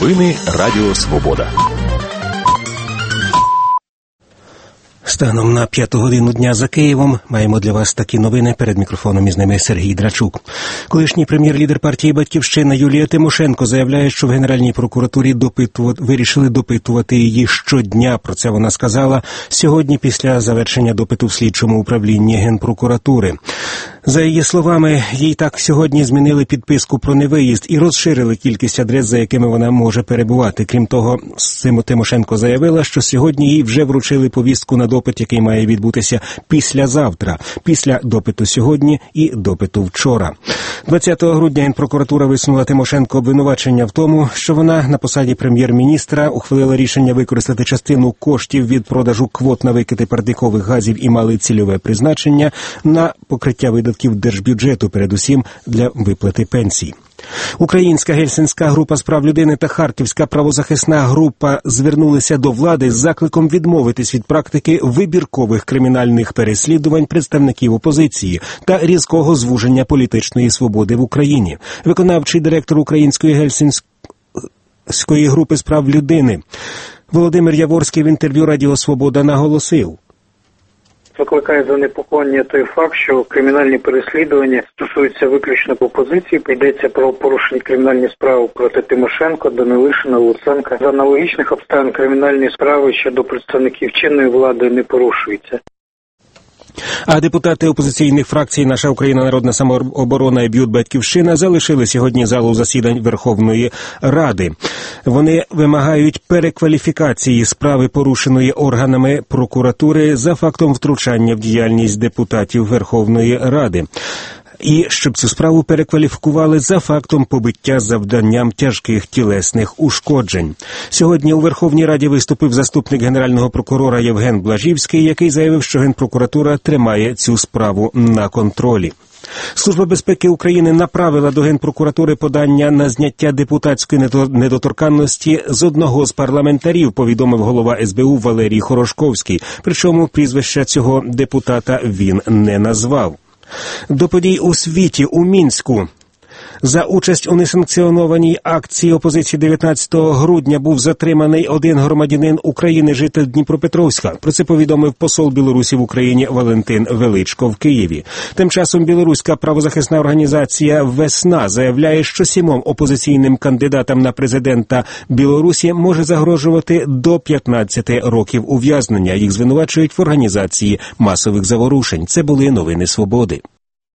Новини Радіо Свобода. Станом на 5 годину дня за Києвом маємо для вас такі новини. Перед мікрофоном із ними Сергій Драчук. Колишній прем'єр-лідер партії «Батьківщина» Юлія Тимошенко заявляє, що в Генеральній прокуратурі вирішили допитувати її щодня. Про це вона сказала сьогодні після завершення допиту в слідчому управлінні Генпрокуратури. За її словами, їй так сьогодні змінили підписку про невиїзд і розширили кількість адрес, за якими вона може перебувати. Крім того, Тимошенко заявила, що сьогодні їй вже вручили повістку на допит, який має відбутися післязавтра, після допиту сьогодні і допиту вчора. 20 грудня Генпрокуратура висунула Тимошенко обвинувачення в тому, що вона на посаді прем'єр-міністра ухвалила рішення використати частину коштів від продажу квот на викиди парникових газів і мали цільове призначення на покриття видатків держбюджету, передусім для виплати пенсій. Українська Гельсінська група з прав людини та Харківська правозахисна група звернулися до влади з закликом відмовитись від практики вибіркових кримінальних переслідувань представників опозиції та різкого звуження політичної свободи в Україні. Виконавчий директор Української Гельсінської групи з прав людини Володимир Яворський в інтерв'ю Радіо Свобода наголосив: викликає занепокоєння той факт, що кримінальні переслідування стосуються виключно опозиції. Йдеться про порушені кримінальні справи проти Тимошенко, Данилишина, Луценка. За аналогічних обставин кримінальні справи щодо представників чинної влади не порушуються. А депутати опозиційних фракцій «Наша Україна», «Народна самооборона» і «Б'ют Батьківщина» залишили сьогодні залу засідань Верховної Ради. Вони вимагають перекваліфікації справи, порушеної органами прокуратури за фактом втручання в діяльність депутатів Верховної Ради. І щоб цю справу перекваліфікували за фактом побиття з завданням тяжких тілесних ушкоджень. Сьогодні у Верховній Раді виступив заступник генерального прокурора Євген Блажівський, який заявив, що Генпрокуратура тримає цю справу на контролі. Служба безпеки України направила до Генпрокуратури подання на зняття депутатської недоторканності з одного з парламентарів, повідомив голова СБУ Валерій Хорошковський. Причому прізвища цього депутата він не назвав. До подій у світі у Мінську. За участь у несанкціонованій акції опозиції 19 грудня був затриманий один громадянин України, житель Дніпропетровська. Про це повідомив посол Білорусі в Україні Валентин Величко в Києві. Тим часом білоруська правозахисна організація «Весна» заявляє, що 7 опозиційним кандидатам на президента Білорусі може загрожувати до 15 років ув'язнення. Їх звинувачують в організації масових заворушень. Це були новини Свободи.